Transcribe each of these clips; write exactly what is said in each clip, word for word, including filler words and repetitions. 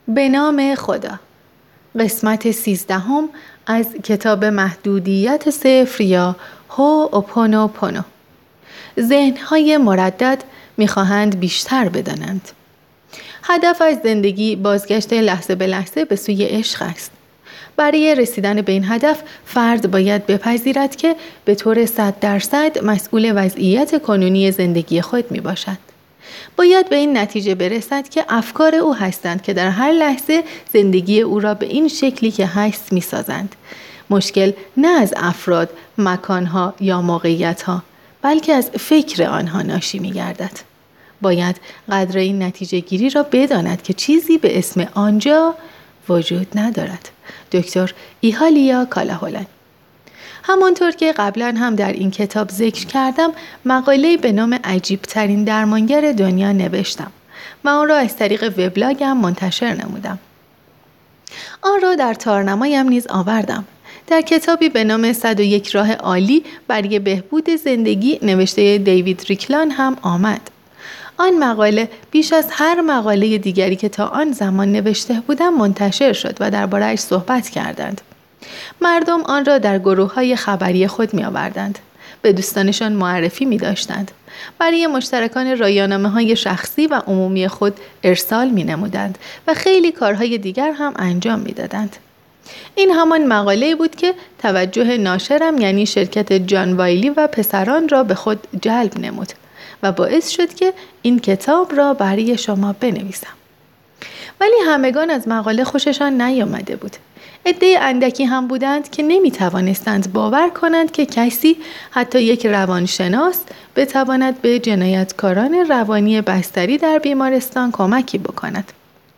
به نام خدا. قسمت سیزدهم از کتاب محدودیت صفر یا هوپونوپونو. ذهن‌های مردد می‌خواهند بیشتر بدانند. هدف از زندگی بازگشت لحظه به لحظه به سوی عشق است. برای رسیدن به این هدف فرد باید بپذیرد که به طور صد درصد مسئول وضعیت کنونی زندگی خود می باشد. باید به این نتیجه برسد که افکار او هستند که در هر لحظه زندگی او را به این شکلی که هست می سازند. مشکل نه از افراد، مکانها یا موقعیتها، بلکه از فکر آنها ناشی می گردد. باید قدر این نتیجه گیری را بداند که چیزی به اسم آنجا وجود ندارد. دکتر ایهالیا کالاهولان. همانطور که قبلا هم در این کتاب ذکر کردم، مقاله‌ای به نام عجیب ترین درمانگر دنیا نوشتم و آن را از طریق وبلاگم منتشر نمودم. آن را در تارنمایم نیز آوردم. در کتابی به نام صد و یک راه عالی برای بهبود زندگی نوشته دیوید ریکلان هم آمد. آن مقاله بیش از هر مقاله دیگری که تا آن زمان نوشته بودم منتشر شد و درباره‌اش صحبت کردند. مردم آن را در گروه‌های خبری خود می‌آوردند. به دوستانشان معرفی می‌داشتند. برای مشترکان رایانه‌های شخصی و عمومی خود ارسال می‌نمودند و خیلی کارهای دیگر هم انجام می‌دادند. این همان مقاله‌ای بود که توجه ناشرم یعنی شرکت جان وایلی و پسران را به خود جلب نمود و باعث شد که این کتاب را برای شما بنویسم. ولی همگان از مقاله خوششان نیامده بود. عده اندکی هم بودند که نمی توانستند باور کنند که کسی، حتی یک روانشناس، بتواند به جنایتکاران روانی بستری در بیمارستان کمکی بکند.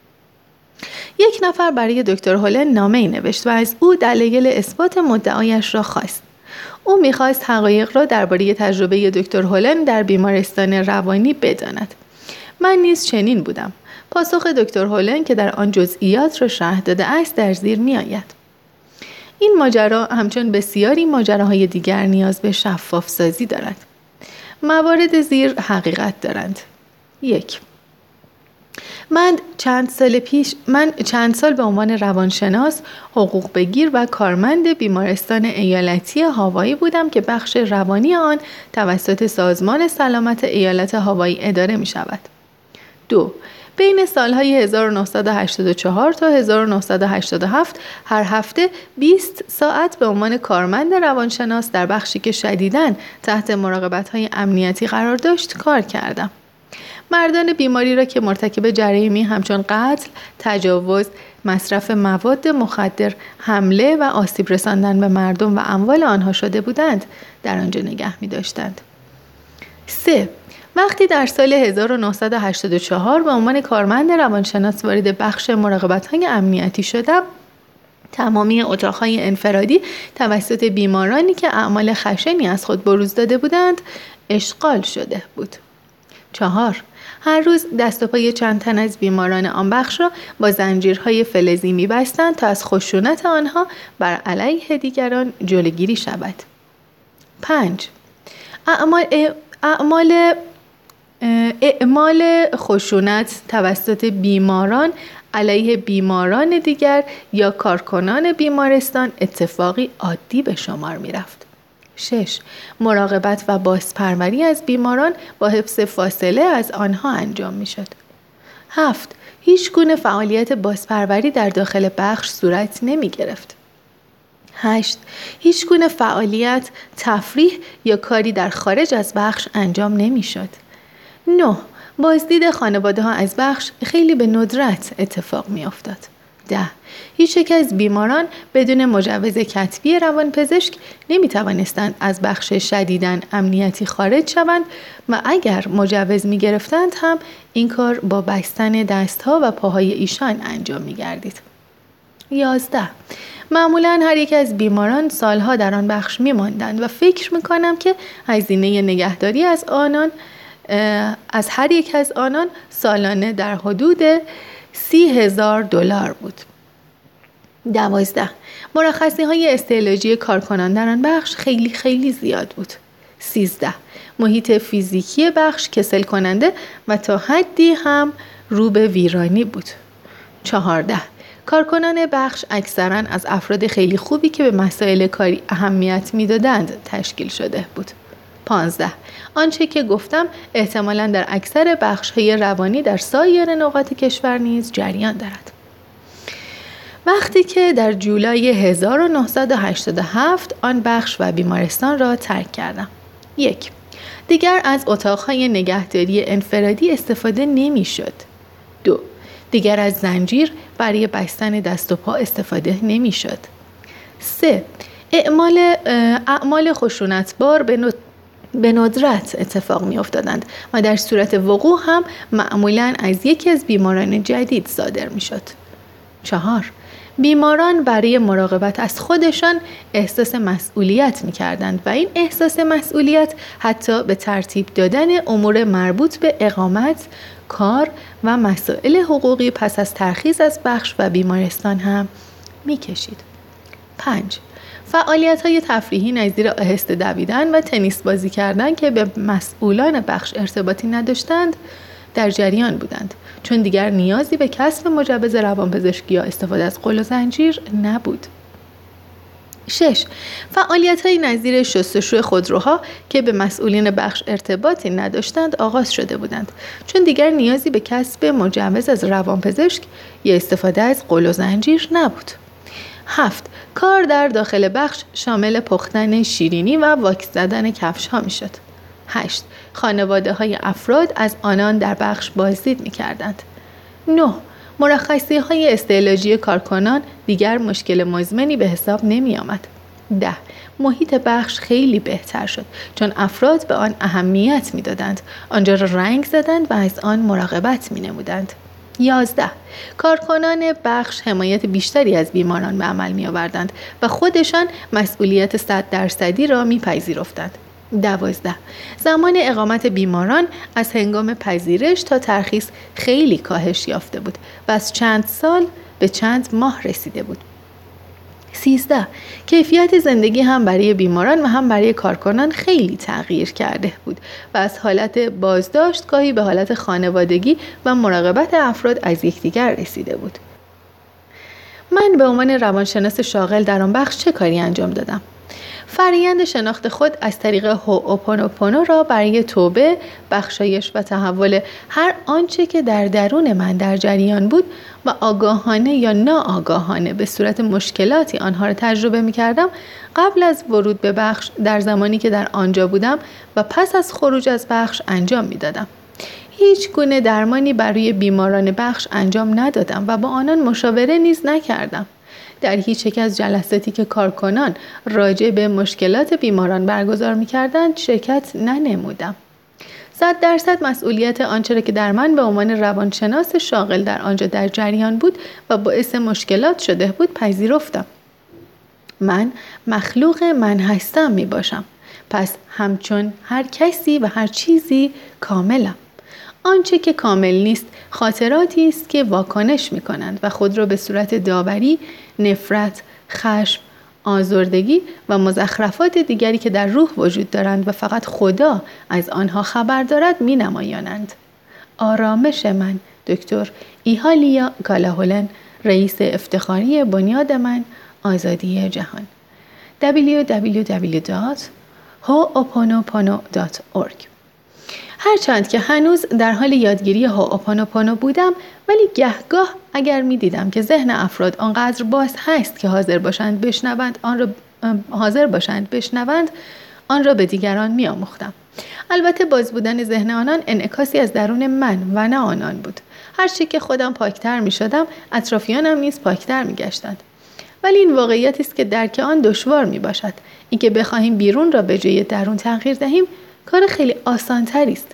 یک نفر برای دکتر هولن نامه‌ای نوشت و از او دلایل اثبات مدعایش را خواست. او می‌خواست حقایق را درباره تجربه دکتر هولن در بیمارستان روانی بداند. من نیز چنین بودم. پاسخ دکتر هولن که در آن جزئیات را شرح داده است در زیر می‌آید. این ماجرا همچون بسیاری ماجراهای دیگر نیاز به شفاف سازی دارد. موارد زیر حقیقت دارند. یک. من چند سال پیش من چند سال به عنوان روانشناس، حقوق بگیر و کارمند بیمارستان ایالتی هاوایی بودم که بخش روانی آن توسط سازمان سلامت ایالت هاوایی اداره می شود. دو. بین سالهای هزار و نهصد و هشتاد و چهار تا هزار و نهصد و هشتاد و هفت هر هفته بیست ساعت به عنوان کارمند روانشناس در بخشی که شدیداً تحت مراقبت‌های امنیتی قرار داشت کار کردم. مردان بیماری را که مرتکب جرایمی همچون قتل، تجاوز، مصرف مواد مخدر، حمله و آسیب رساندن به مردم و اموال آنها شده بودند در آنجا نگه می داشتند. سه. وقتی در سال هزار و نهصد و هشتاد و چهار به عنوان کارمند روانشناس وارد بخش مراقبت‌های امنیتی شدم، تمامی اتاق‌های انفرادی توسط بیمارانی که اعمال خشنی از خود بروز داده بودند اشغال شده بود. چهار. هر روز دست و پای چند تن از بیماران آن بخش را با زنجیرهای فلزی می‌بستند تا از خشونت آنها بر علیه دیگران جلوگیری شود. پنج. اعمال اعمال اعمال خشونت توسط بیماران علیه بیماران دیگر یا کارکنان بیمارستان اتفاقی عادی به شمار می‌رفت. شش. مراقبت و بازپروری از بیماران با حفظ فاصله از آنها انجام می‌شد. هفت. هیچ گونه فعالیت بازپروری در داخل بخش صورت نمی‌گرفت. هشت. هیچ گونه فعالیت، تفریح یا کاری در خارج از بخش انجام نمی‌شد. نه. بازدید خانواده‌ها از بخش خیلی به ندرت اتفاق می‌افتاد. ده. هیچ یک از بیماران بدون مجوز کتبی روانپزشک نمی‌توانستند از بخش شدیداً امنیتی خارج شوند و اگر مجوز می‌گرفتند هم این کار با بستن دست‌ها و پاهای ایشان انجام می‌گردید. یازده. معمولاً هر یک از بیماران سالها در آن بخش می‌ماندند و فکر می‌کنم که هزینه نگهداری از آنان از هر یک از آنان سالانه در حدود سی هزار دلار بود. دوازده. مرخصی های استعلاجی کارکنان در آن بخش خیلی خیلی زیاد بود. سیزده. محیط فیزیکی بخش کسل کننده و تا حدی هم رو به ویرانی بود. چهارده. کارکنان بخش اکثراً از افراد خیلی خوبی که به مسائل کاری اهمیت میدادند تشکیل شده بود. پانزده. آنچه که گفتم احتمالاً در اکثر بخش‌های روانی در سایر نقاط کشور نیز جریان دارد. وقتی که در جولای هزار و نهصد و هشتاد و هفت آن بخش و بیمارستان را ترک کردم. یک. دیگر از اتاقهای نگهداری انفرادی استفاده نمی شد. دو. دیگر از زنجیر برای بستن دست و پا استفاده نمی شد. سه. اعمال اعمال خشونتبار به به ندرت اتفاق می افتادند و در صورت وقوع هم معمولاً از یکی از بیماران جدید صادر می شد. چهار. بیماران برای مراقبت از خودشان احساس مسئولیت می کردند و این احساس مسئولیت حتی به ترتیب دادن امور مربوط به اقامت، کار و مسائل حقوقی پس از ترخیص از بخش و بیمارستان هم می کشید. پنج. فعالیت‌های تفریحی نظیر آهسته دویدن و تنیس بازی کردن که به مسئولان بخش ارتباطی نداشتند در جریان بودند، چون دیگر نیازی به کسب مجوز روانپزشکی یا استفاده از غل و زنجیر نبود. شش. فعالیت‌های نظیر شستشوی خودروها که به مسئولین بخش ارتباطی نداشتند آغاز شده بودند، چون دیگر نیازی به کسب مجوز از روانپزشک یا استفاده از غل و زنجیر نبود. هفت. کار در داخل بخش شامل پختن شیرینی و واکس زدن کفش ها می شد. هشت. خانواده های افراد از آنان در بخش بازدید می کردند. نه. مرخصی های استعلاجی کارکنان دیگر مشکل مزمنی به حساب نمی آمد. ده. محیط بخش خیلی بهتر شد چون افراد به آن اهمیت می دادند. آنجا را رنگ زدند و از آن مراقبت می نمودند. یازده. کارکنان بخش حمایت بیشتری از بیماران به عمل می آوردند و خودشان مسئولیت صد درصدی را می پذیرفتند. دوازده. زمان اقامت بیماران از هنگام پذیرش تا ترخیص خیلی کاهش یافته بود و از چند سال به چند ماه رسیده بود. سیزده. کیفیت زندگی هم برای بیماران و هم برای کارکنان خیلی تغییر کرده بود و از حالت بازداشت گاهی به حالت خانوادگی و مراقبت افراد از یکدیگر رسیده بود. من به عنوان روانشناس شاغل در آن بخش چه کاری انجام دادم؟ فرآیند شناخت خود از طریق هوئوپونوپونو را برای توبه، بخشایش و تحول هر آنچه که در درون من در جریان بود و آگاهانه یا ناآگاهانه به صورت مشکلاتی آنها را تجربه می کردم قبل از ورود به بخش در زمانی که در آنجا بودم و پس از خروج از بخش انجام می دادم. هیچ گونه درمانی برای بیماران بخش انجام ندادم و با آنان مشاوره نیز نکردم. در هیچ یک از جلساتی که کارکنان راجع به مشکلات بیماران برگزار می‌کردند شرکت ننمودم. صد درصد مسئولیت آنچه را که در من به عنوان روانشناس شاغل در آنجا در جریان بود و باعث مشکلات شده بود پذیرفتم. من مخلوق من هستم می باشم. پس همچون هر کسی و هر چیزی کاملم. آنچه که کامل نیست خاطراتی است که واکنش می کنند و خود را به صورت داوری، نفرت، خشم، آزردگی و مزخرفات دیگری که در روح وجود دارند و فقط خدا از آنها خبر دارد می نمایانند. آرامش من، دکتر ایهالیا گالاهولن، رئیس افتخاری بنیاد من، آزادی جهان. دبلیو دبلیو دبلیو دات هوئوپونوپونو دات اورگ. هرچند که هنوز در حال یادگیری هوئوپونوپونو بودم، ولی گهگاه اگر می دیدم که ذهن افراد آنقدر باز هست که حاضر باشند بشنوند آن را حاضر باشند بشنوند آن را به دیگران می آموختم. البته باز بودن ذهن آنان انعکاسی از درون من و نه آنان بود. هرچی که خودم پاکتر می شدم، اطرافیانم نیز پاکتر می گشتند. ولی این واقعیتی است که درک آن دشوار می باشد. اینکه بخواهیم بیرون را به جای درون تغییر دهیم کار خیلی آسان‌تری است.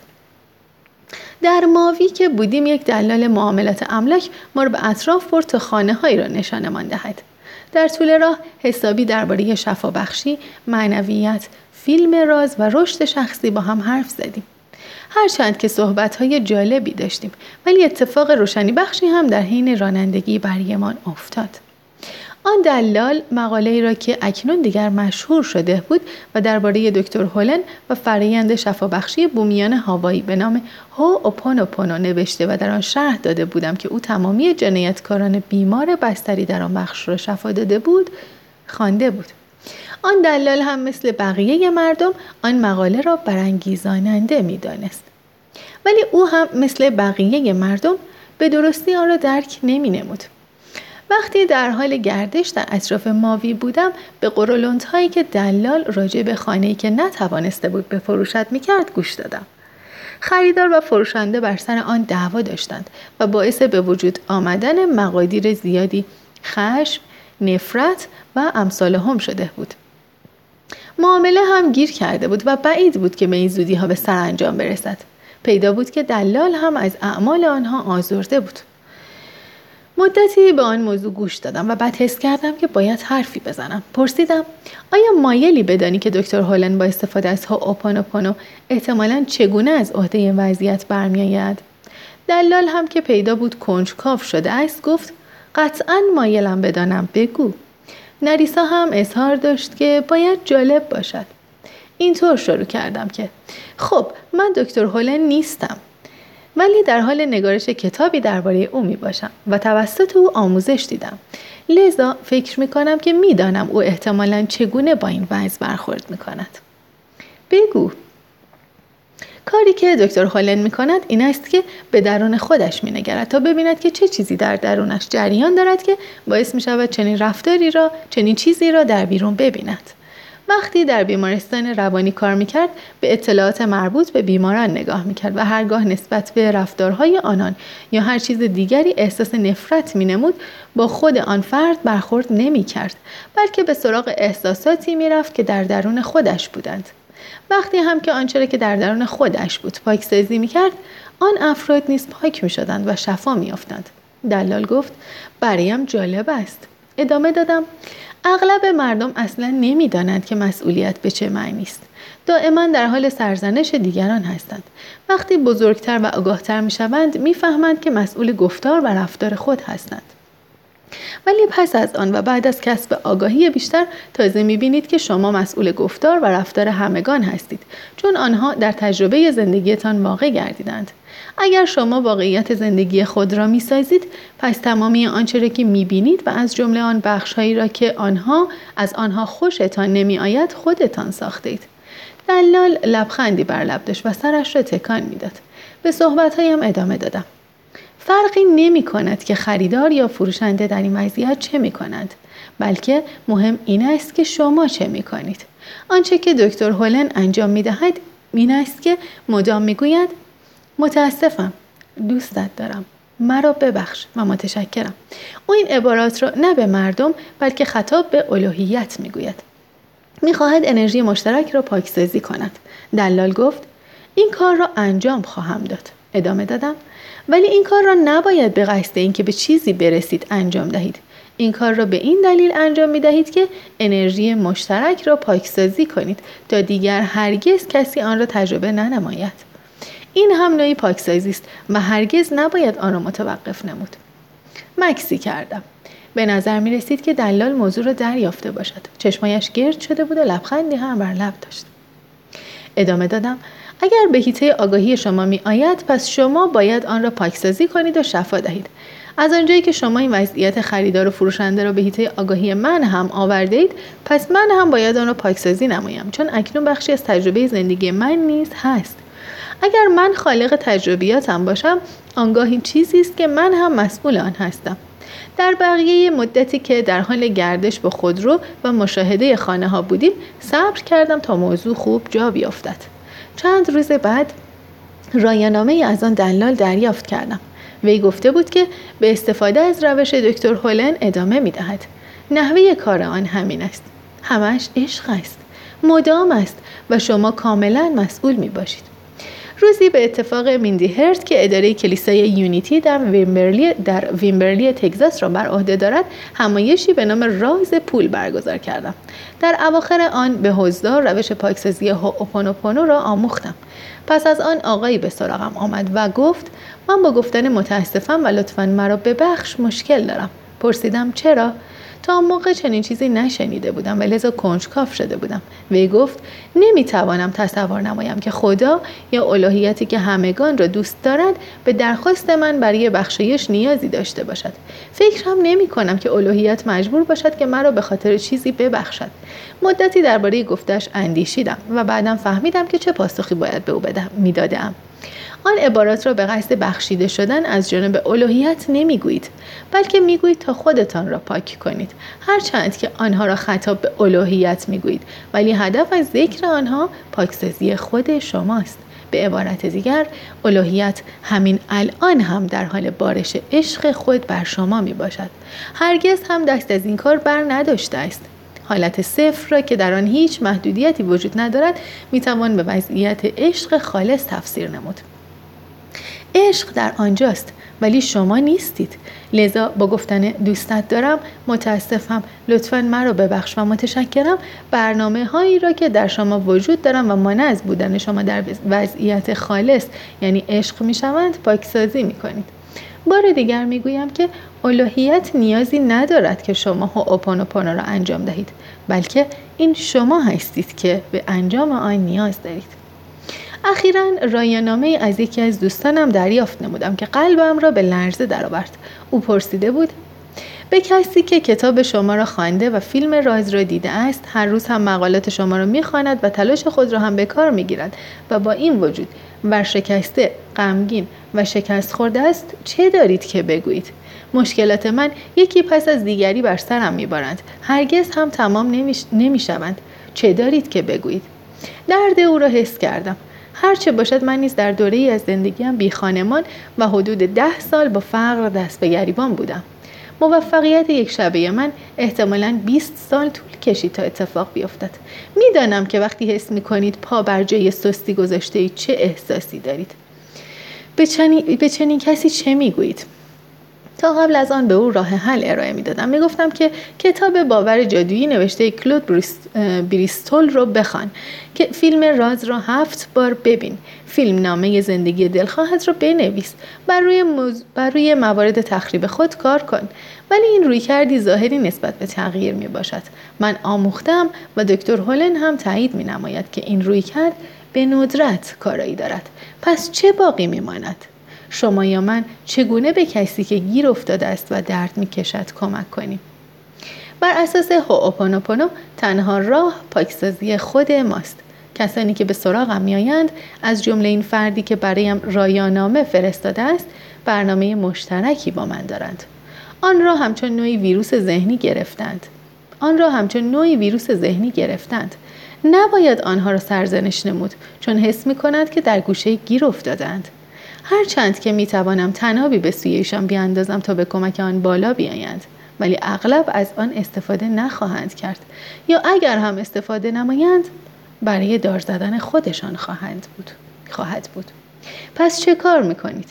در ماوی که بودیم یک دلال معاملات املاک ما را به اطراف برد تا خانه‌هایی را نشانمان دهد. در طول راه حسابی درباره شفابخشی، معنویت، فیلم راز و رشد شخصی با هم حرف زدیم. هرچند که صحبت‌های جالبی داشتیم، ولی اتفاق روشنی بخشی هم در حین رانندگی برایمان افتاد. آن دلال مقاله‌ای را که اکنون دیگر مشهور شده بود و درباره دکتر هولن و فرآیند شفابخشی بومیان هاوایی به نام هوآپونوپونو نوشته و در آن شرح داده بودم که او تمامی جنایتکاران بیمار بستری در آن بخش را شفا داده بود، خوانده بود. آن دلال هم مثل بقیه مردم آن مقاله را برانگیزاننده می‌دانست. ولی او هم مثل بقیه مردم به درستی آن را درک نمی‌نمود. وقتی در حال گردش در اطراف ماوی بودم، به قرولندهایی که دلال راجع به خانه‌ای که نتوانسته بود بفروشد می‌کرد گوش دادم. خریدار و فروشنده بر سر آن دعوا داشتند و باعث به وجود آمدن مقادیر زیادی خشم، نفرت و امثال هم شده بود. معامله هم گیر کرده بود و بعید بود که به این زودی ها به سرانجام برسد. پیدا بود که دلال هم از اعمال آنها آزرده بود. مدتی به آن موضوع گوش دادم و بعد حس کردم که باید حرفی بزنم. پرسیدم آیا مایلی بدانی که دکتر هولن با استفاده از هوآپونوپونو احتمالاً چگونه از عهده این وضعیت برمیآید؟ دلال هم که پیدا بود کنجکاو شده است گفت قطعاً مایلم بدانم، بگو. نریسا هم اظهار داشت که باید جالب باشد. اینطور شروع کردم که خب من دکتر هولن نیستم، ولی در حال نگارش کتابی درباره او می باشم و توسط او آموزش دیدم. لذا فکر می کنم که می دانم او احتمالاً چگونه با این وضع برخورد می کند. بگو. کاری که دکتر هولن می کند این است که به درون خودش می نگرد تا ببیند که چه چیزی در درونش جریان دارد که باعث می شود چنین رفتاری را، چنین چیزی را در بیرون ببیند. وقتی در بیمارستان روانی کار میکرد به اطلاعات مربوط به بیماران نگاه میکرد و هرگاه نسبت به رفتارهای آنان یا هر چیز دیگری احساس نفرت مینمود با خود آن فرد برخورد نمیکرد، بلکه به سراغ احساساتی میرفت که در درون خودش بودند. وقتی هم که آنچه را که در درون خودش بود پاکسازی میکرد، آن افراد نیز پاک میشدند و شفا میافتند. دلال گفت برایم جالب است. ادامه دادم اغلب مردم اصلا نمیدانند که مسئولیت به چه معنی است. دائما در حال سرزنش دیگران هستند. وقتی بزرگتر و آگاهتر میشوند میفهمند که مسئول گفتار و رفتار خود هستند. ولی پس از آن و بعد از کسب آگاهی بیشتر تازه میبینید که شما مسئول گفتار و رفتار همگان هستید، چون آنها در تجربه زندگیتان واقع گردیدند. اگر شما واقعیت زندگی خود را میسازید، پس تمامی آنچه را که میبینید و از جمله آن بخش‌هایی را که آنها از آنها خوشتان نمیآید خودتان ساختید. دلال لبخندی بر لب داشت و سرش را تکان میداد. به صحبت‌هایم ادامه دادم. فرقی نمی کند که خریدار یا فروشنده در این وضعیت چه می کنند، بلکه مهم این است که شما چه می کنید. آنچه که دکتر هولن انجام می دهد این است که مدام می گوید متاسفم، دوستت دارم، مرا ببخش و متشکرم. او این عبارات را نه به مردم بلکه خطاب به الوهیت می گوید. می خواهد انرژی مشترک را پاکسازی کند. دلال گفت این کار را انجام خواهم داد. ادامه دادم ولی این کار را نباید به قصد اینکه به چیزی برسید انجام دهید. این کار را به این دلیل انجام می دهید که انرژی مشترک را پاکسازی کنید تا دیگر هرگز کسی آن را تجربه ننماید. این هم نوعی پاکسازی است و هرگز نباید آن را متوقف نمود. مکسی کردم. به نظر می رسید که دلال موضوع را دریافته باشد. چشمایش گرد شده بود و لبخندی هم بر لب داشت. ادامه دادم اگر به حیطه آگاهی شما می آید، پس شما باید آن را پاکسازی کنید و شفا دهید. از آنجایی که شما این وضعیت خریدار و فروشنده را به حیطه آگاهی من هم آورده اید، پس من هم باید آن را پاکسازی نمایم، چون اکنون بخشی از تجربه زندگی من نیز هست. اگر من خالق تجربیاتم باشم، آنگاه این چیزی است که من هم مسئول آن هستم. در بقیه مدتی که در حال گردش با خودرو و مشاهده خانه ها بودیم، صبر کردم تا موضوع خوب جا بیافتد. چند روز بعد رایانامه از آن دلال دریافت کردم. وی گفته بود که به استفاده از روش دکتر هولن ادامه می دهد. نحوه کار آن همین است. همش عشق است. مدام است و شما کاملا مسئول می باشید. روزی به اتفاق میندی هرت که اداره کلیسای یونیتی در ویمبرلی در ویمبرلی تگزاس را بر عهده دارد، همایشی به نام راز پول برگزار کردم. در اواخر آن به حضار روش پاکسازی هوآپونوپونو را آموختم. پس از آن آقایی به سراغم آمد و گفت من با گفتن متاسفم و لطفاً مرا ببخش مشکل دارم. پرسیدم چرا؟ تا آن موقع چنین چیزی نشنیده بودم و لذا کنجکاو شده بودم. وی گفت نمیتوانم تصور نمایم که خدا یا الوهیتی که همگان را دوست دارد به درخواست من برای بخشایش نیازی داشته باشد. فکر هم نمی کنم که الوهیت مجبور باشد که مرا به خاطر چیزی ببخشد. مدتی درباره گفتش اندیشیدم و بعدم فهمیدم که چه پاسخی باید به او بدم میدادم. آن عبارات را به قصد بخشیده شدن از جانب الوهیت نمیگویید، بلکه میگویید تا خودتان را پاک کنید، هرچند که آنها را خطاب به الوهیت میگویید، ولی هدف از ذکر آنها پاکسازی خود شماست. به عبارت دیگر، الوهیت همین الان هم در حال بارش عشق خود بر شما می باشد. هرگز هم دست از این کار بر نداشته است. حالت صفر را که در آن هیچ محدودیتی وجود ندارد می توان به وضعیت عشق خالص تفسیر نمود. عشق در آنجاست ولی شما نیستید. لذا با گفتن دوستت دارم، متاسفم، لطفاً مرا ببخش و متشکرم، برنامه هایی را که در شما وجود دارم و مانع از بودن شما در وضعیت خالص یعنی عشق می شوند پاکسازی می کنید. بار دیگر می گویم که الوهیت نیازی ندارد که شما هوآپانوپانو را انجام دهید، بلکه این شما هستید که به انجام آن نیاز دارید. اخیراً رایانامه از یکی از دوستانم دریافت نمودم که قلبم را به لرزه درآورد. او پرسیده بود: به کسی که کتاب شما را خوانده و فیلم راز را دیده است، هر روز هم مقالات شما را می‌خواند و تلاش خود را هم به کار می‌گیرد و با این وجود ورشکسته، غمگین و شکست خورده است، چه دارید که بگویید؟ مشکلات من یکی پس از دیگری بر سرم می‌بارند، هرگز هم تمام نمی‌شوند. چه دارید که بگویید؟ درد او را حس کردم. هرچه باشد من نیز در دوره‌ای از زندگیم بی خانمان و حدود ده سال با فقر دست به گریبان بودم. موفقیت یک شبه من احتمالاً بیست سال طول کشید تا اتفاق بیفتد. میدانم که وقتی حس می‌کنید پا بر جای سستی گذاشته اید چه احساسی دارید. به چنین, به چنین کسی چه میگویید؟ تا قبل از آن به او راه حل ارائه میدادم. میگفتم که کتاب باور جادویی نوشته کلود بریستول رو بخوان، که فیلم راز را هفت بار ببین، فیلم نامه زندگی دلخواهت رو بنویس، بر روی, موز... بر روی موارد تخریب خود کار کن. ولی این روی کردی ظاهری نسبت به تغییر می باشد. من آموختم و دکتر هولن هم تایید می نماید که این روی کرد به ندرت کارایی دارد. پس چه باقی می ماند؟ شما یا من چگونه به کسی که گیر افتاده است و درد می کشد کمک کنیم؟ بر اساس هوآپانوپانو تنها راه پاکسازی خود ماست. کسانی که به سراغم می آیند، از جمله این فردی که برایم رایانامه فرستاده است، برنامه مشترکی با من دارند. آن را همچون نوعی ویروس ذهنی گرفتند. آن را همچون نوعی ویروس ذهنی گرفتند. نباید آنها را سرزنش نمود، چون حس می کنند که در گوشه گیر افتادند. هرچند که می توانم تنابی به سوی ایشان بیاندازم تا به کمک آن بالا بیایند، ولی اغلب از آن استفاده نخواهند کرد، یا اگر هم استفاده نمایند برای دار زدن خودشان خواهند بود خواهد بود. پس چه کار میکنید؟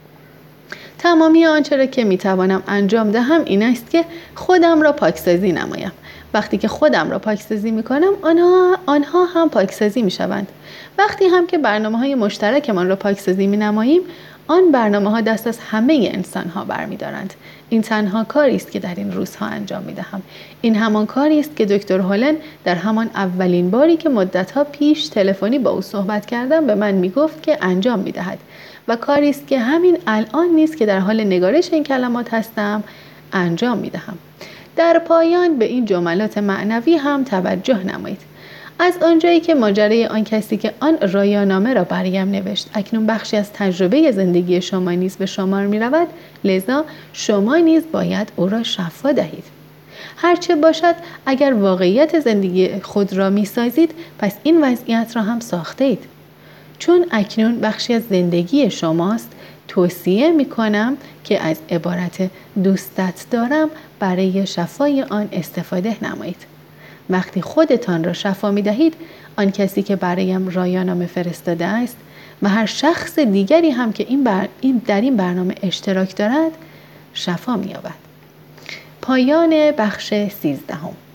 تمامی آنچه را که میتوانم انجام دهم این است که خودم را پاکسازی نمایم. وقتی که خودم را پاکسازی میکنم، آنها آنها هم پاکسازی میشوند. وقتی هم که برنامه‌های مشترکمان را پاکسازی مینماییم، آن برنامه‌ها دست از همه انسان‌ها برمی‌دارند. این تنها کاری است که در این روزها انجام می‌دهم. این همان کاری است که دکتر هولن در همان اولین باری که مدت‌ها پیش تلفنی با او صحبت کردم به من می‌گفت که انجام می‌دهد، و کاری است که همین الان نیست که در حال نگارش این کلمات هستم انجام می‌دهم. در پایان به این جملات معنوی هم توجه نمایید. از آنجایی که ماجرای آن کسی که آن رایانامه را برایم نوشت اکنون بخشی از تجربه زندگی شما نیز به شمار می رود، لذا شما نیز باید او را شفا دهید. هرچه باشد، اگر واقعیت زندگی خود را می سازید، پس این وضعیت را هم ساخته اید. چون اکنون بخشی از زندگی شماست، توصیه می کنم که از عبارت دوستت دارم برای شفای آن استفاده نمایید. وقتی خودتان را شفا می دهید، آن کسی که برایم رایانامه فرستاده است و هر شخص دیگری هم که این, بر... این در این برنامه اشتراک دارد شفا می یابد. پایان بخش سیزدهم.